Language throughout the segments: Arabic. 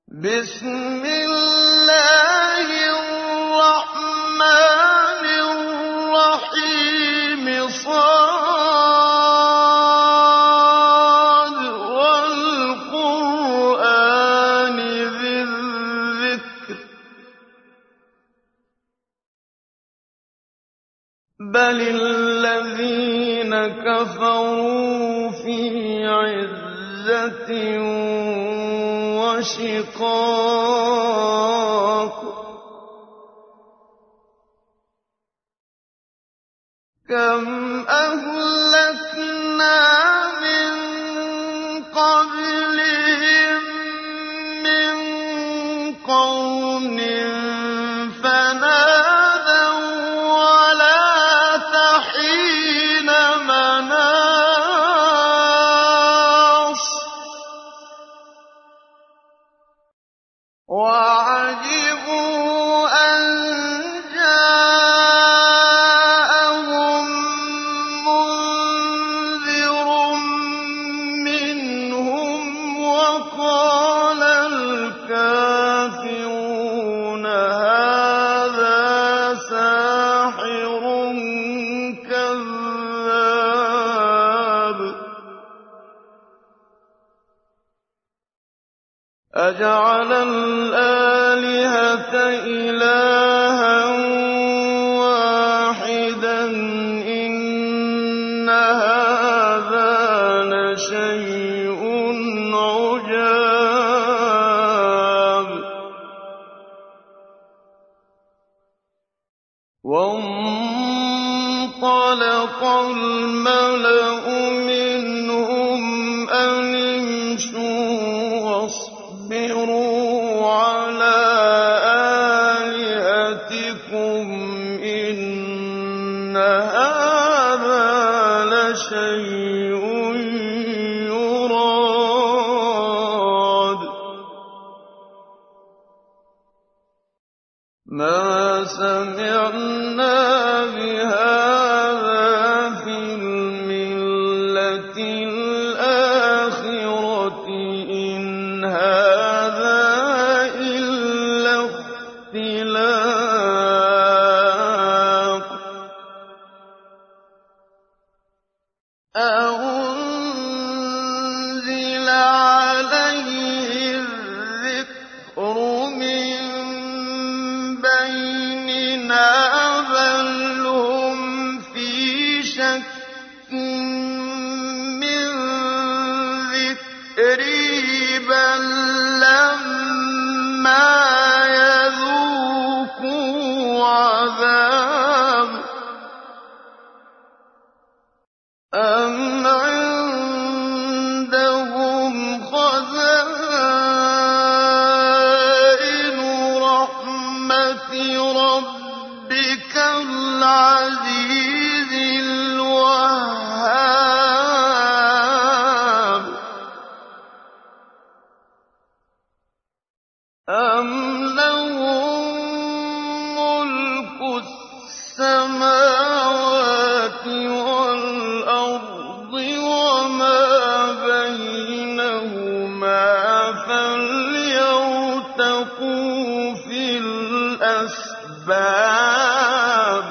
بسم الله الرحمن الرحيم صاد والقرآن ذي الذكر بل الذين كفروا في عزة وشقاق كم أهلكنا من قبلهم من قرن فنادوا ولا حين مناص وعجبوا أن جاءهم منذر منهم وقال الكافرون هذا ساحر كذاب أجعل الآلهة إلها واحدا إن هذا لشيء عجاب وانطلق الملأ منهم أن امشوا واصبروا على آلهتكم إن هذا لشيء يراد ما سمعنا بهذا في الملة الآخرة إن هذا إلا اختلاق أنزل عليه الذكر من بيننا بل هم في شك من ذكري بل لما يذوقوا عذاب أم عندهم خزائن رحمة ربك العزيز الوهاب أم لهم ملك السماوات والأرض وما بينهما فليرتقوا في الأسباب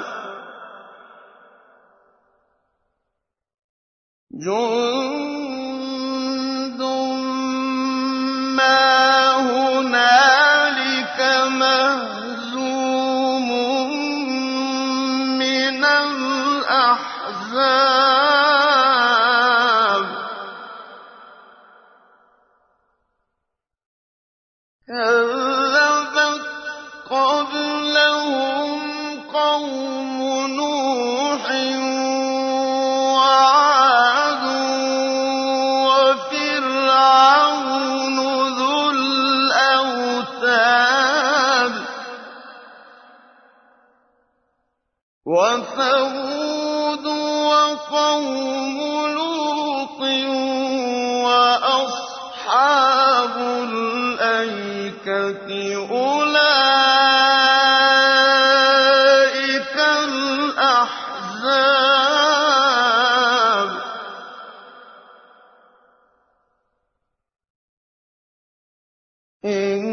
جند ما هنالك مهزوم من الأحزاب كذبت قبلهم قوم نوح وعاد وفرعون ذو الأوتاد وثمود وقوم لوط وأصحاب الأيكة أولئك الأحزاب إِن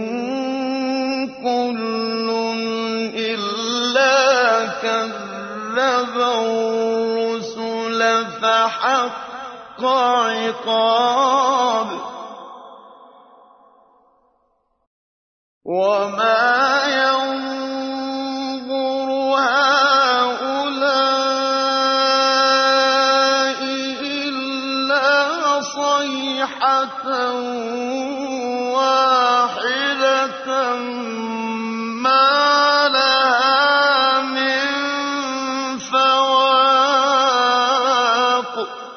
كُلٌّ إِلَّا كَذَّبَ الرُّسُلَ فَحَقَّ عِقَابِ وَمَا يَنظُرُ هَٰؤُلَاءِ إِلَّا صَيْحَةً وَاحِدَةً مَّا لَهَا مِن فَوَاقٍ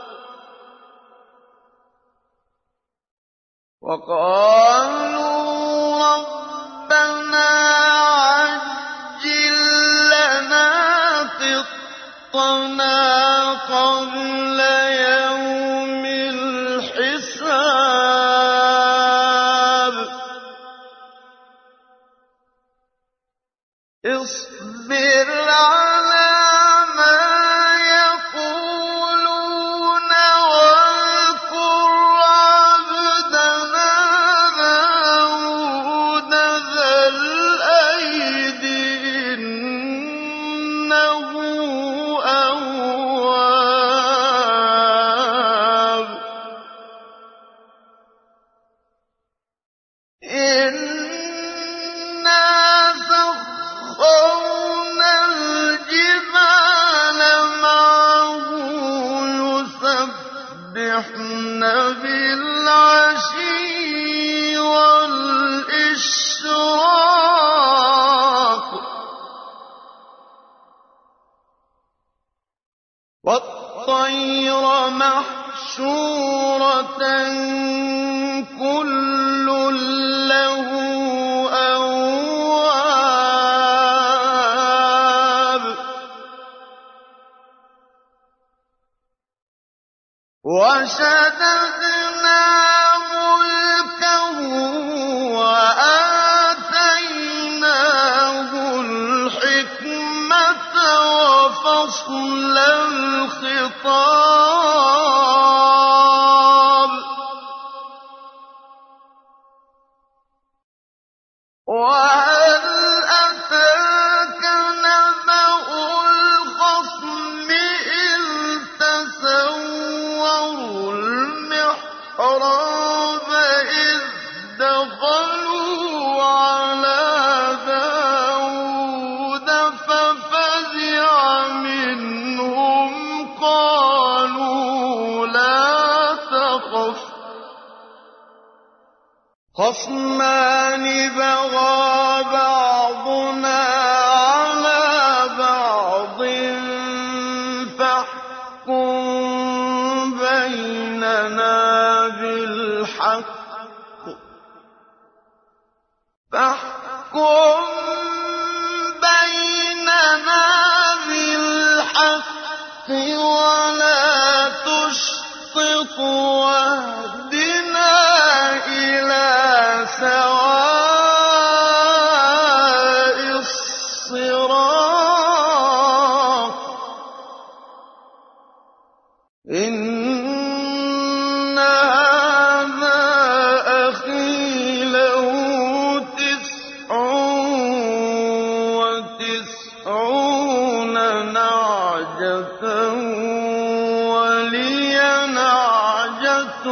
وَقَالُوا رَبَّنَا عَجِّل لَّنَا قِطَّنَا قَبْلَ يَوْمِ الْحِسَابِ اصْبِرْ عَلَىٰ مَا يَقُولُونَ وَاذْكُرْ عَبْدَنَا دَاوُودَ ذَا الْأَيْدِ ۖ إِنَّهُ أَوَّابٌ إِنَّا سَخَّرْنَا الْجِبَالَ مَعَهُ يُسَبِّحْنَ بِالْعَشِيِّ وَالْإِشْرَاقِ وَالطَّيْرَ مَحْشُورَةً كُلٌّ لَّهُ أَوَّابٌ وَشَدَدْنَا مُلْكَهُ وَآتَيْنَاهُ الْحِكْمَةَ وَفَصْلَ الْخِطَابِ وَهَلْ أَتَاكَ نَبَأُ الْخَصْمِ إِذْ تَسَوَّرُوا الْمِحْرَابَ إِذْ دَخَلُوا عَلَىٰ دَاوُودَ فَفَزِعَ مِنْهُمْ قَالُوا لَا تَخَفْ خَصْمَانِ بَغَىٰ بَعْضُنَا عَلَىٰ بَعْضٍ فَاحْكُم بَيْنَنَا بِالْحَقِّ وَلَا تُشْطِطْ وَاهْدِنَا إِلَىٰ سَوَاءِ الصِّرَاطِ إِنَّ هَٰذَا أَخِي لَهُ 99 نَعْجَةً وَلِيَ نَعْجَةٌ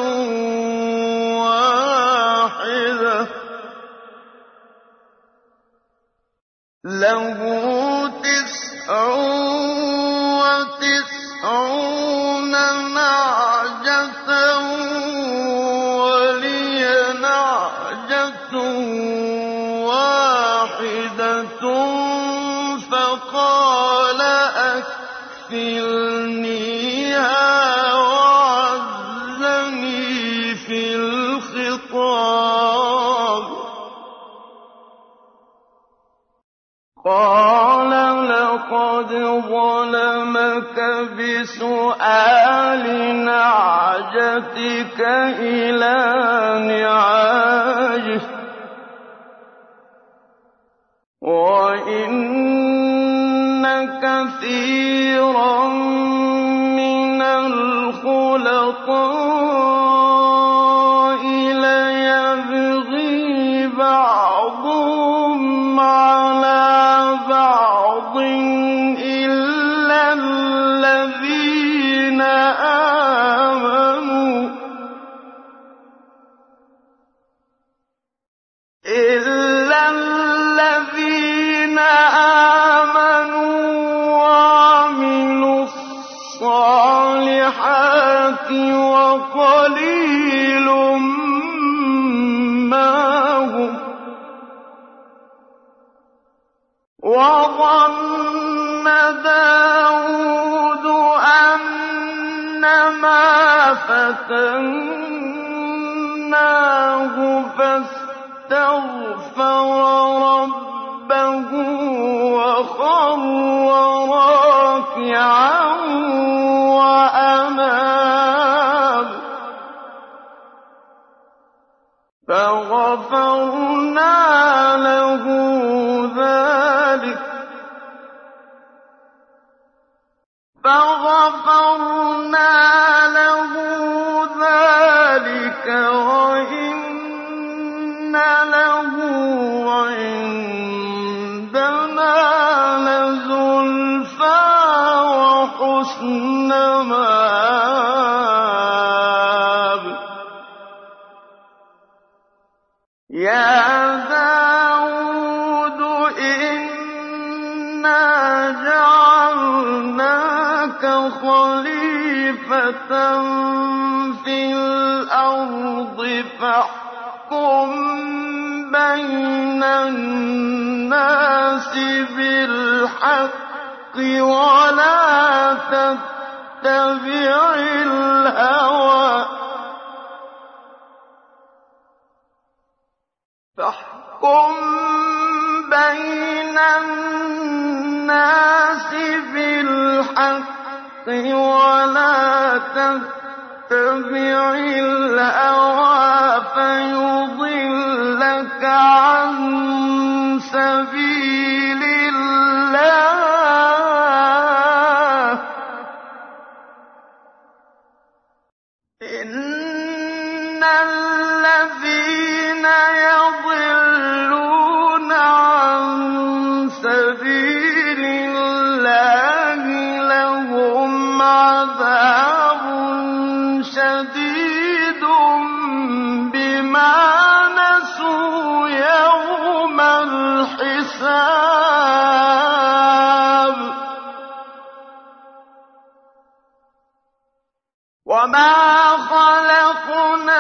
وَاحِدَةٌ لَّهُ 99 نَعْجَةً وَلِيَ نَعْجَةٌ وَاحِدَةٌ فَقَالَ أَكْفِلْنِيهَا وَعَزَّنِي فِي الْخِطَابِ قَالَ لَقَدْ ظَلَمَكَ بِسُؤَالِ نَعْجَتِكَ إِلَىٰ نِعَاجِهِ وَإِنَّ كَثِيرًا مِّنَ الْخُلَطَاءِ لَيَبْغِي إِلَّا الَّذِينَ آمَنُوا وَعَمِلُوا الصَّالِحَاتِ وَقَلِيلٌ مَّا هُمْ ۗ وَظَنَّ دَاوُودُ أَنَّمَا فَتَنَّاهُ فَاسْتَغْفَرَ رَبَّهُ وَخَرَّ رَاكِعًا وَأَنَابَ ۩ فَغَفَرْنَا لَهُ ذَٰلِكَ وَإِنَّ لَهُ عِندَنَا لَزُلْفَىٰ وَحُسْنَ مَآبٍ يَا دَاوُودُ إِنَّا جَعَلْنَاكَ خَلِيفَةً فِي الْأَرْضِ فَاحْكُم بَيْنَ النَّاسِ بِالْحَقِّ وَلَا تَتَّبِعِ الْهَوَىٰ فَيُضِلَّكَ عَن سَبِيلِ اللَّهِ ۚ إِنَّ الَّذِينَ يَضِلُّونَ عَن سَبِيلِ اللَّهِ لَهُمْ عَذَابٌ شَدِيدٌ بِمَا نَسُوا يَوْمَ الْحِسَابِ وَمَا خَلَقْنَا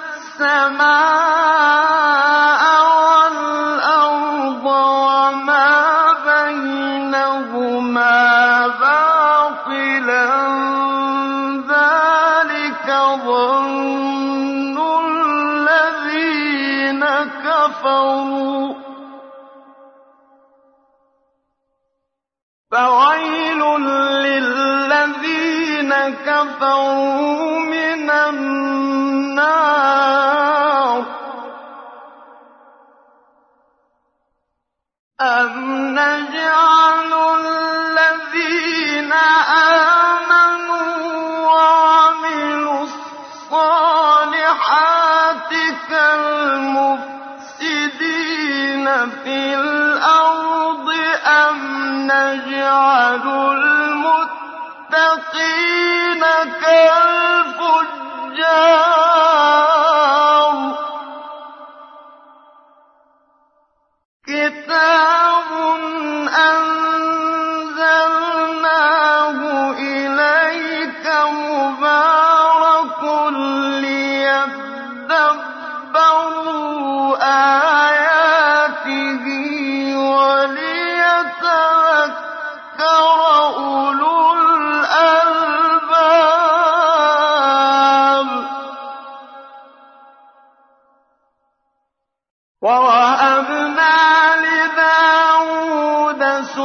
السَّمَاءَ وَالْأَرْضَ وَمَا بَيْنَهُمَا بَاطِلًا ۚ ذَٰلِكَ ظَنُّ الَّذِينَ كَفَرُوا ۚ فَوَيْلٌ لِّلَّذِينَ كَفَرُوا مِنَ النَّارِ ۖ أَمْ نَجْعَلُ الَّذِينَ آمَنُوا وَعَمِلُوا الصَّالِحَاتِ كَالْمُفْسِدِينَ فِي الْأَرْضِ أَمْ نَجْعَلُ الْمُتَّقِينَ كَالْفُجَّارِ كِتَابٌ أَنزَلْنَاهُ إِلَيْكَ مُبَارَكٌ لِّيَدَّبَّرُوا آيَاتِهِ وَلِيَتَذَكَّرَ أُولُو الْأَلْبَابِ وَوَهَبْنَا لِدَاوُودَ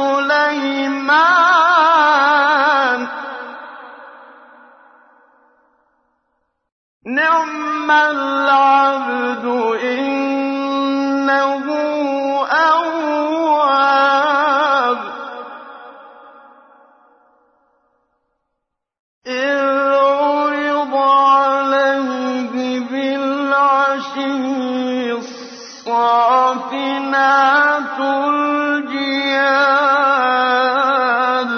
سُلَيْمَانَ ۚ نِعْمَ الْعَبْدُ ۖ إِنَّهُ أَوَّابٌ إِذْ عُرِضَ عَلَيْهِ بِالْعَشِيِّ الصَّافِنَاتُ الْجِيَادُ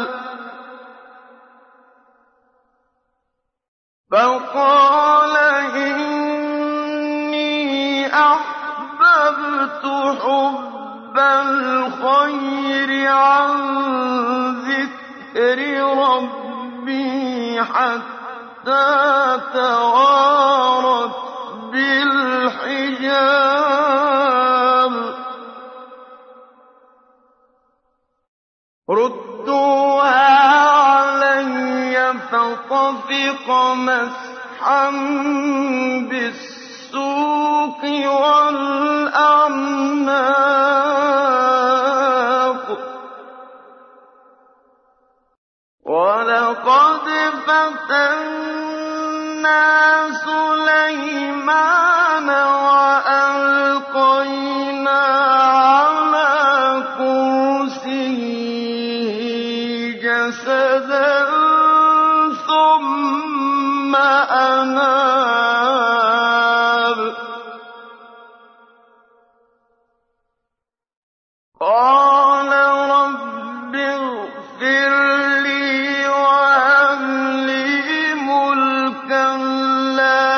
فَقَالَ إِنِّي أَحْبَبْتُ حُبَّ الْخَيْرِ عَن ذِكْرِ رَبِّي حَتَّىٰ تَوَارَتْ بِالْحِجَابِ رُدُّوهَا عَلَيَّ فَطَفِقَ مَسْحًا بِالسُّوقِ وَالْأَعْنَاقِ وَلَقَدْ فَتَنَّا سُلَيْمَانَ وَأَلْقَيْنَا عَلَىٰ كُرْسِيِّهِ جَسَدًا ثُمَّ أَنَابَ قَالَ رَبِّ اغْفِرْ لِي وَهَبْ لِي مُلْكًا لَّا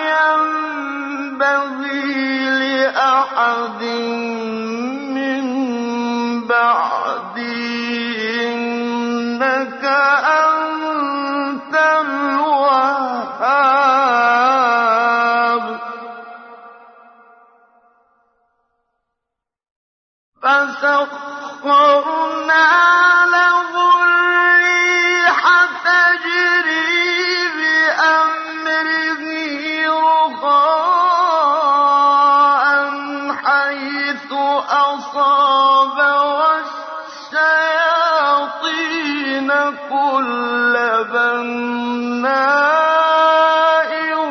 يَنبَغِي لِأَحَدٍ مِّن بَعْدِي ۖ إِنَّكَ أَنتَ الْوَهَّابُ فَسَخَّرْنَا لَهُ الرِّيحَ تَجْرِي بِأَمْرِهِ رُخَاءً حَيْثُ أَصَابَ وَالشَّيَاطِينَ كُلَّ بَنَّاءٍ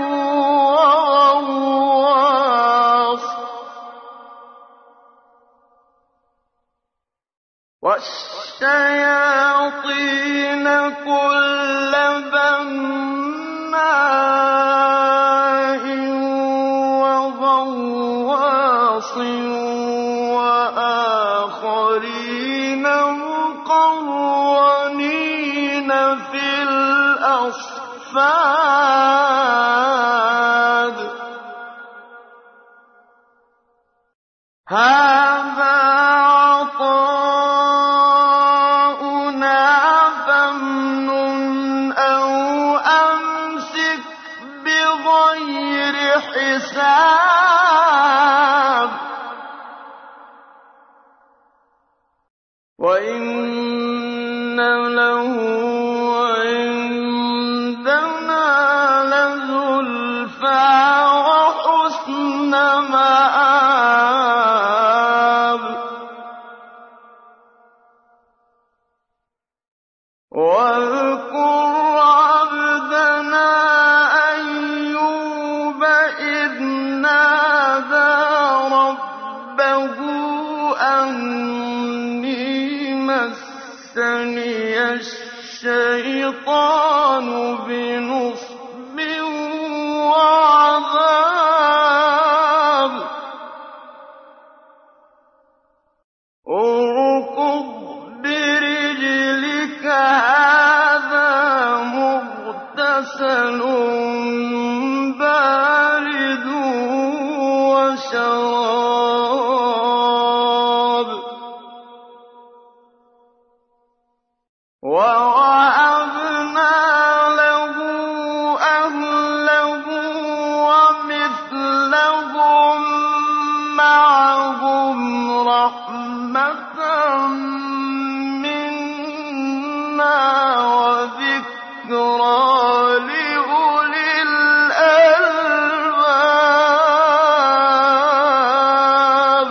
وَغَوَّاصٍ وَآخَرِينَ مُقَرَّنِينَ فِي الْأَصْفَادِ هَٰذَا عَطَاؤُنَا فَامْنُنْ أَوْ أَمْسِكْ بِغَيْرِ حِسَابٍ وَإِنَّ لَهُ عِندَنَا لَزُلْفَىٰ وَحُسْنَ مَآبٍ وَاذْكُرْ عَبْدَنَا أَيُّوبَ إِذْ نَادَىٰ رَبَّهُ أَنِّي مَسَّنِيَ الشَّيْطَانُ بِنُصْبٍ وَعَذَابٍ ارْكُضْ بِرِجْلِكَ هَٰذَا مُغْتَسَلٌ بَارِدٌ وَشَرَابٌ وَوَهَبْنَا لَهُ أَهْلَهُ وَمِثْلَهُم مَّعَهُمْ رَحْمَةً مِّنَّا وَذِكْرَىٰ لِأُولِي الْأَلْبَابِ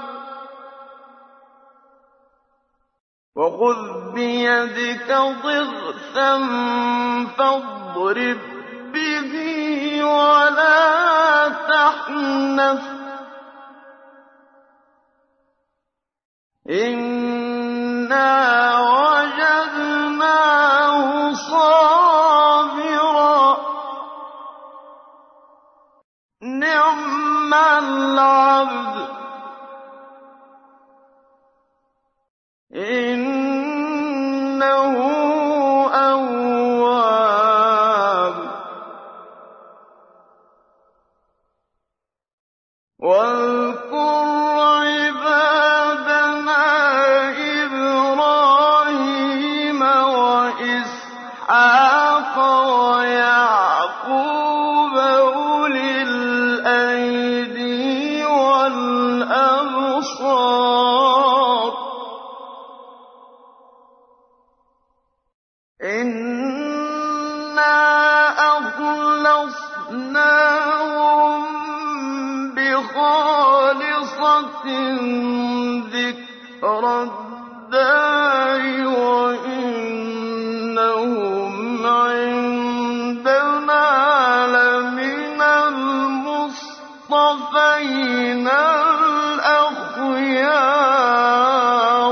وَخُذْ بِيَدِكَ ضِغْثًا فَاضْرِب بِّهِ وَلَا تَحْنَثْ إِنَّا وَجَدْنَاهُ صَابِرًا نِّعْمَ الْعَبْدُ إِنَّهُ أَوَّابٌ واذكر الأبصار إنا أخلصناهم بخالصة ذكرى الدار وإنهم عندنا لمن المصطفين الأخيار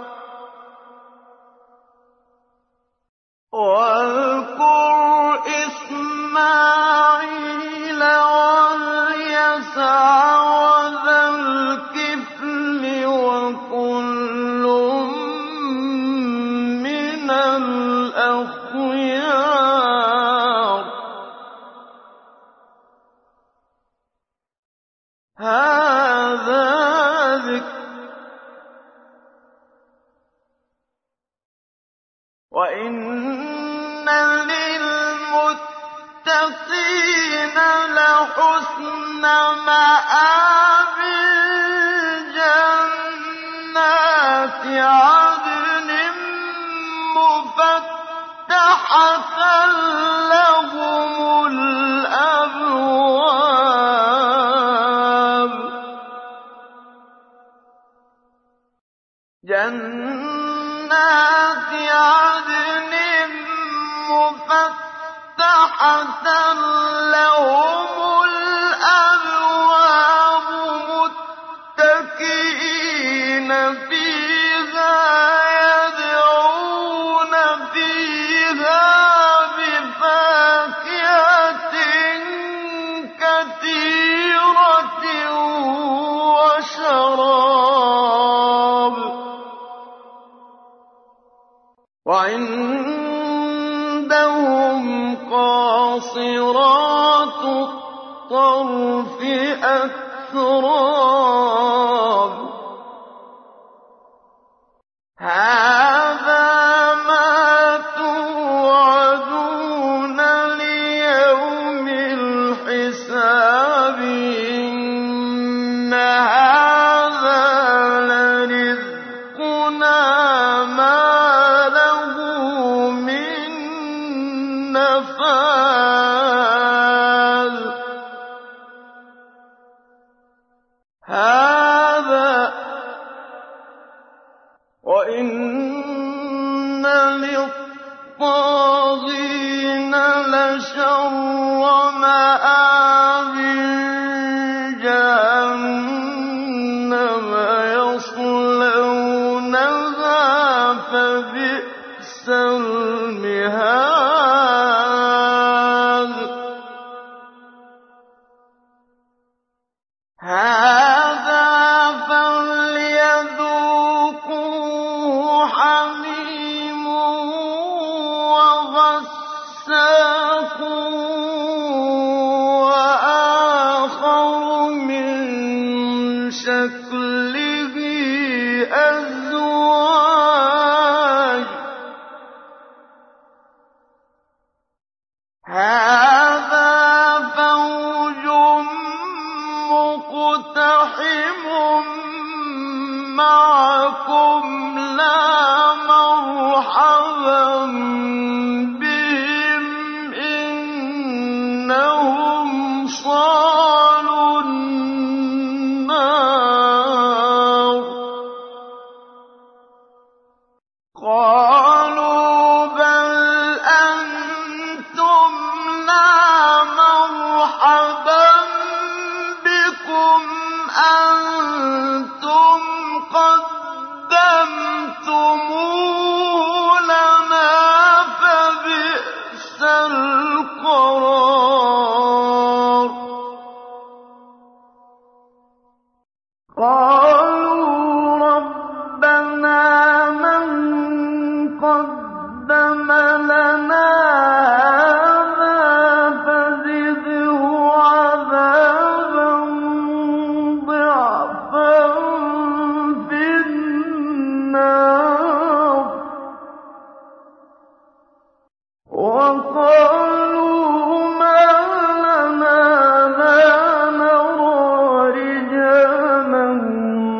واذكر إسماعيل واليسع وذا الكفل وكل من الأخيار هذا ذكر وإن للمتقين لحسن مآب جنات عدن مفتحة لهم الأبواب جنات عدن مفتحة لهم الأبواب متكئين فيها يدعون فيها بفاكهة كثيرة وشراب وعندهم قاصرات الطرف أتراب هذا ما توعدون ليوم الحساب إن هذا لرزقنا ما له من نفاد هذا وإن للطاغين لشر مآب جهنم يصلونها فبئس المهاد هذا فليذوقوه حميم وغساق وآخر من شكله أزواج هذا فوج مقتحم معكم لا مرحبا بهم إنهم صالوا النار قالوا بل أنتم لا مرحبا بكم أنتم قدمتموه لنا فبئس القرار قالوا ربنا من قدم لنا هذا فزده عذابا ضعفا في النار وقالوا ما لنا لا نرى رجالا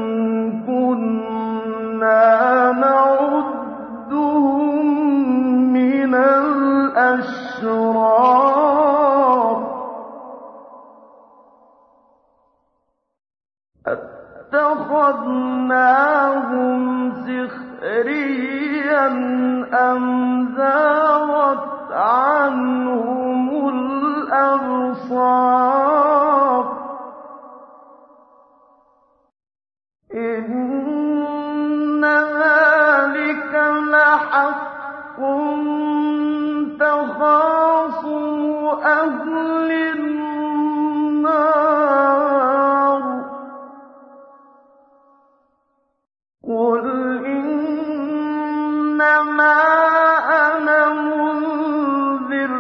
أَتَّخَذْنَاهُمْ سِخْرِيًّا أَمْ زَاغَتْ عَنْهُمُ الْأَبْصَارُ إِنَّ ذَٰلِكَ لَحَقٌّ تَخَاصُمُ أَهْلِ النَّارِ قُلْ إِنَّمَا أَنَا مُنذِرٌ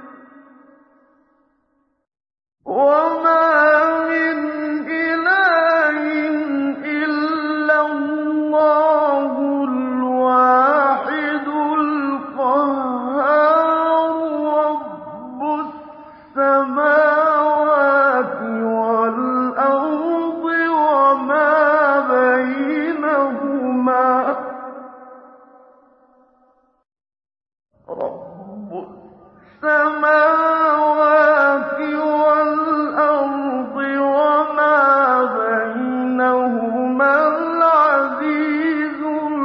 وَمَا مِنْ إِلَٰهٍ إِلَّا اللَّهُ الْوَاحِدُ الْقَهَّارُ رَبُّ السَّمَاوَاتِ وَالْأَرْضِ وَمَا بَيْنَهُمَا رَبُّ السَّمَاوَاتِ وَالْأَرْضِ وَمَا بَيْنَهُمَا الْعَزِيزُ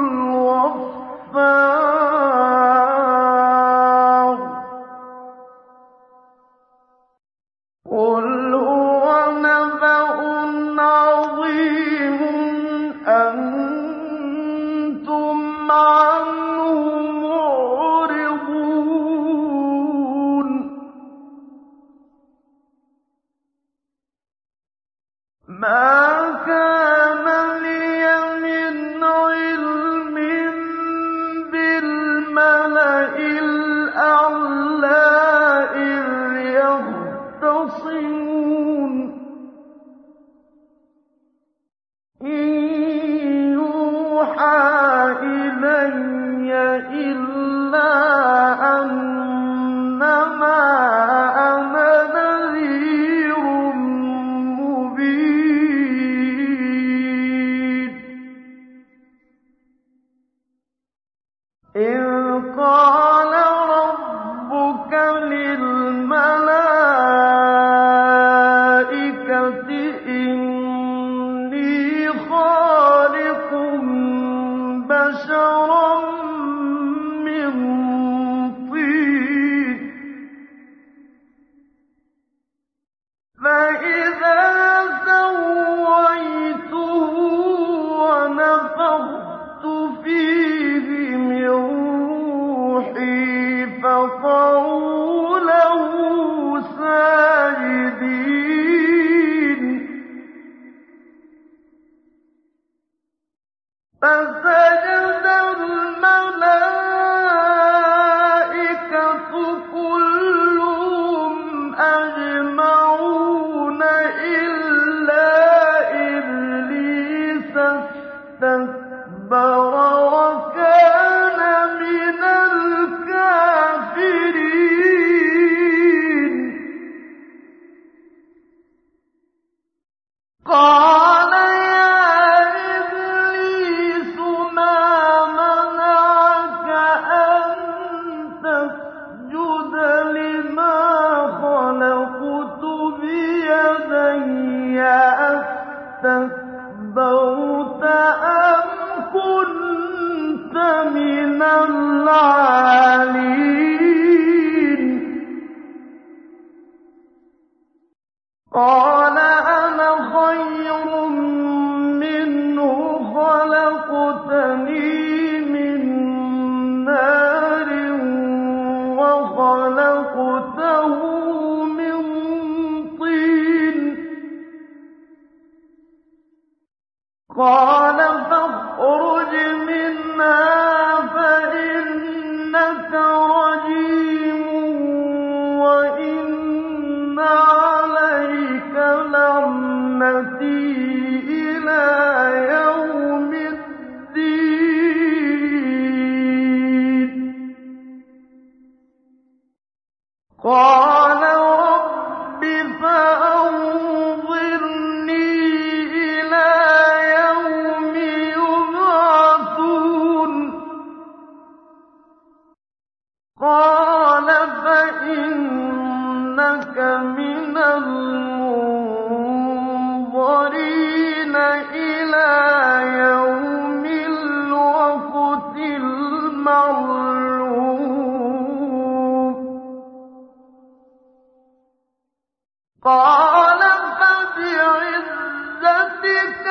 الْغَفَّارُ قُلْ هُوَ نَبَأٌ عَظِيمٌ أَنتُمْ عَنْهُ مُعْرِضُونَ مَا كَانَ لِيَ مِنْ عِلْمٍ بِالْمَلَإِ الْأَعْلَىٰ إِذْ يَخْتَصِمُونَ إِن يُوحَىٰ إِلَيَّ إِلَّا أَنَّمَا أَنَا نَذِيرٌ مُّبِينٌ إِذْ قَالَ رَبُّكَ لِلْمَلَائِكَةِ إِنِّي خَالِقٌ بَشَرًا مِّن طِينٍ فَإِذَا سَوَّيْتُهُ وَنَفَخْتُ فِيهِ مِن رُّوحِي فَقَعُوا لَهُ سَاجِدِينَ فَسَجَدَ الْمَلَائِكَةُ كُلُّهُمْ أَجْمَعُونَ إِلَّا إِبْلِيسَ اسْتَكْبَرَ وَكَانَ مِنَ الْكَافِرِينَ قَالَ يَا إِبْلِيسُ مَا مَنَعَكَ أَن تَسْجُدَ لِمَا خَلَقْتُ بِيَدَيَّ أَسْتَكْبَرْتَ أَمْ كُنتَ مِنَ الْعَالِينَ قَالَ أَنَا خَيْرٌ مِّنْهُ خَلَقْتَنِي مِن نَّارٍ وَخَلَقْتَهُ مِن طِينٍ قَالَ فَاخْرُجْ مِنْهَا فَإِنَّكَ رَجِيمٌ وَإِنَّ عَلَيْكَ لَعْنَتِي إِلَىٰ يَوْمِ الدِّينِ قَالَ رَبِّ فَأَنظِرْنِي إِلَىٰ يَوْمِ يُبْعَثُونَ قَالَ فَإِنَّكَ مِنَ الْمُنظَرِينَ إِلَىٰ يَوْمِ الْوَقْتِ الْمَعْلُومِ قَالَ فَبِعِزَّتِكَ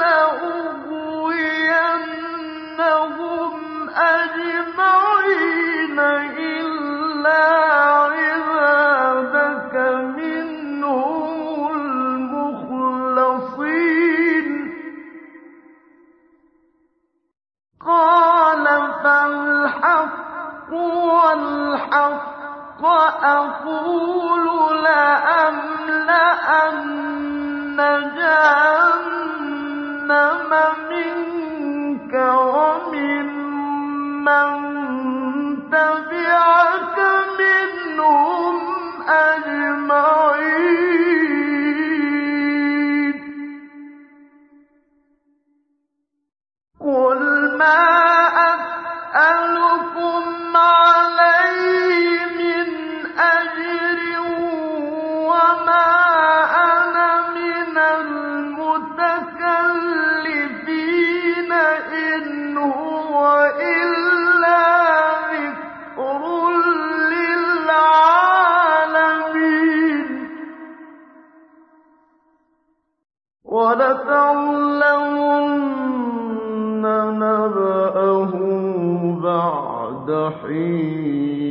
لَأُغْوِيَنَّهُمْ أَجْمَعِينَ إِلَّا عِبَادَكَ مِنْهُمُ الْمُخْلَصِينَ قَالَ فَالْحَقُّ وَالْحَقَّ أَقُولُ لَأَمْلَأَنَّ جَهَنَّمَ مِنكَ وَمِمَّن تَبِعَكَ مِنْهُمْ أَجْمَعِينَ قُلْ مَا أَسْأَلُكُمْ عَلَيْهِ مِنْ أَجْرٍ وَمَا أَنَا مِنَ الْمُتَكَلِّفِينَ إِنْ هُوَ إِلَّا ذِكْرٌ لِّلْعَالَمِينَ وَلَتَعْلَمُنَّ نَبَأَهُ بَعْدَ حِينٍ